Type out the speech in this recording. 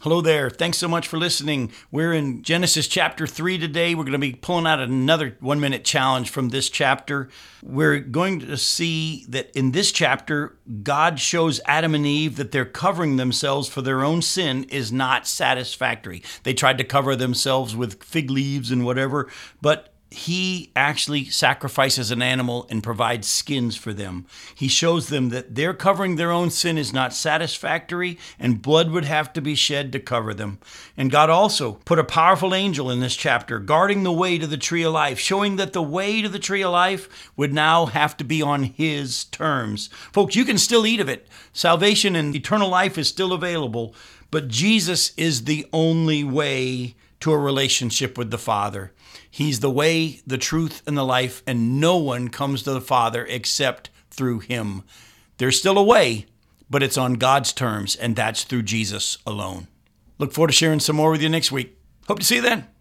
Hello there. Thanks so much for listening. We're in Genesis chapter 3 today. We're going to be pulling out another 1-minute challenge from this chapter. We're going to see that in this chapter, God shows Adam and Eve that their covering themselves for their own sin is not satisfactory. They tried to cover themselves with fig leaves and whatever, but He actually sacrifices an animal and provides skins for them. He shows them that their covering their own sin is not satisfactory and blood would have to be shed to cover them. And God also put a powerful angel in this chapter guarding the way to the tree of life, showing that the way to the tree of life would now have to be on His terms. Folks, you can still eat of it. Salvation and eternal life is still available, but Jesus is the only way to a relationship with the Father. He's the way, the truth, and the life, and no one comes to the Father except through Him. There's still a way, but it's on God's terms, and that's through Jesus alone. Look forward to sharing some more with you next week. Hope to see you then.